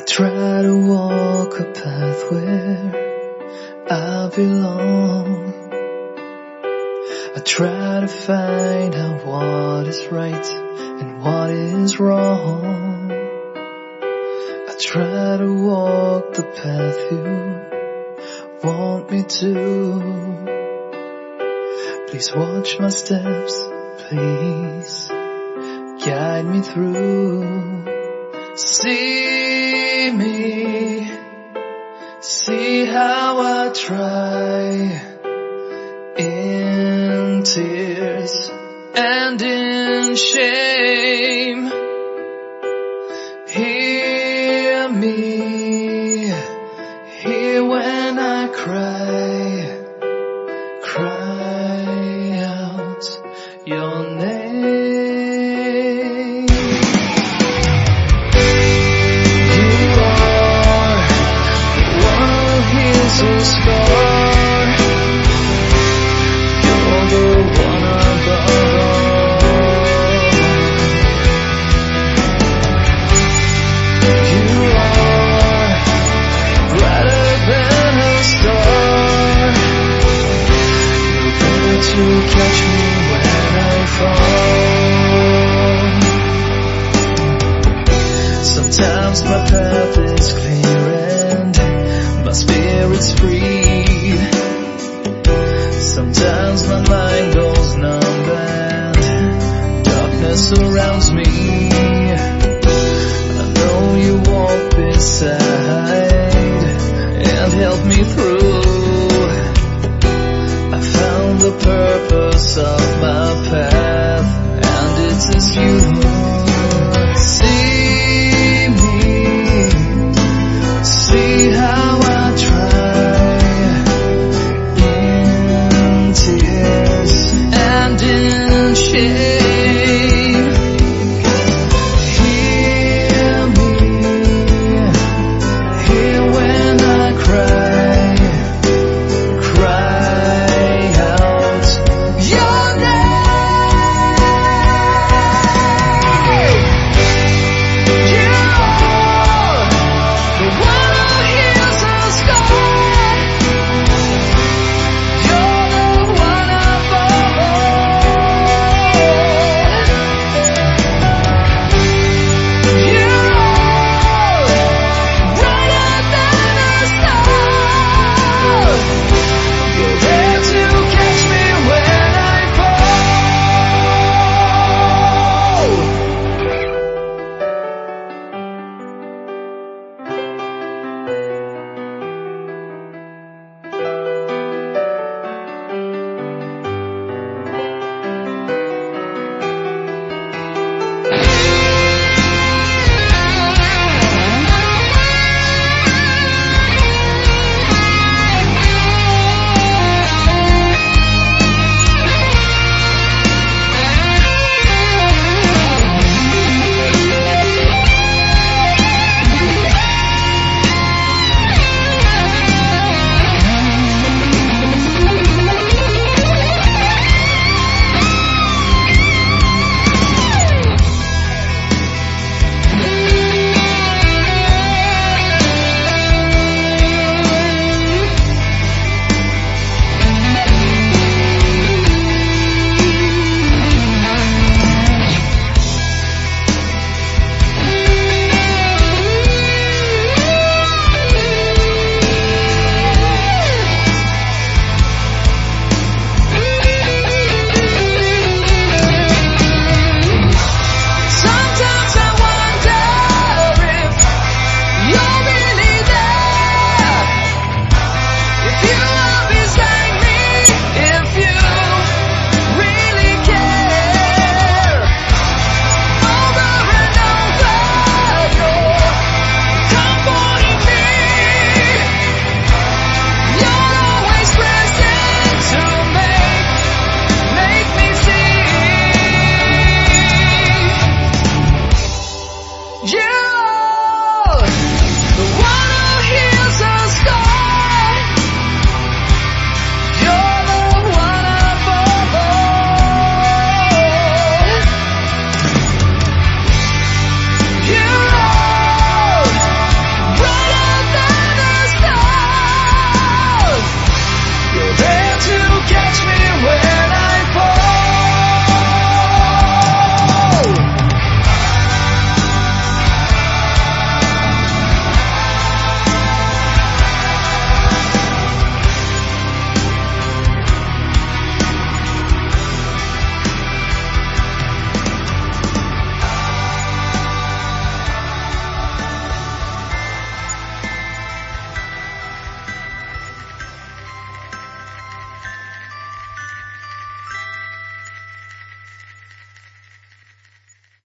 I try to walk a path where I belong. I try to find out what is right and what is wrong. I try to walk the path you want me to. Please watch my steps, please guide me through. See me, see how I try, in tears and in shame. Hear me, hear when I cry, cry out your name. This far, you're the one above all. You are brighter than a star. You're there to catch me when I fall. Sometimes my path is clear and my spirit's free. Sometimes my mind goes numb and darkness surrounds me.